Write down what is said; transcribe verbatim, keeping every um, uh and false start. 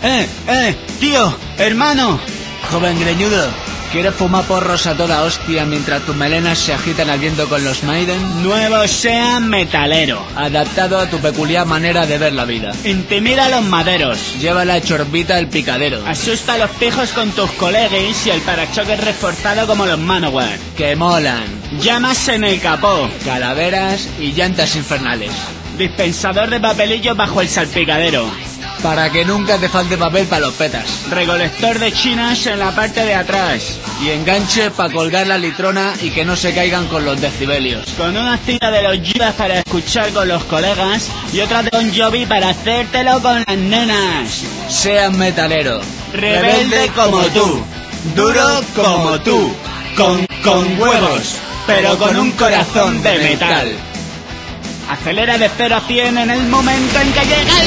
¡Eh, eh! ¡Tío! ¡Hermano! Joven greñudo, ¿quieres fumar porros a toda hostia mientras tus melenas se agitan al viento con los Maiden? Nuevo Sean metalero, adaptado a tu peculiar manera de ver la vida. Intimida a los maderos, lleva la chorbita al picadero, asusta a los pijos con tus coleguis y el parachoques reforzado como los Manowar, que molan, llamas en el capó, calaveras y llantas infernales, dispensador de papelillos bajo el salpicadero, para que nunca te falte papel para los petas, recolector de chinas en la parte de atrás y enganche para colgar la litrona y que no se caigan con los decibelios, con una cita de los Judas para escuchar con los colegas y otra de Bon Jovi para hacértelo con las nenas. Sean metalero, rebelde como tú, duro como tú, con, con huevos, pero con un corazón de metal. Acelera de cero a cien en el momento en que llega el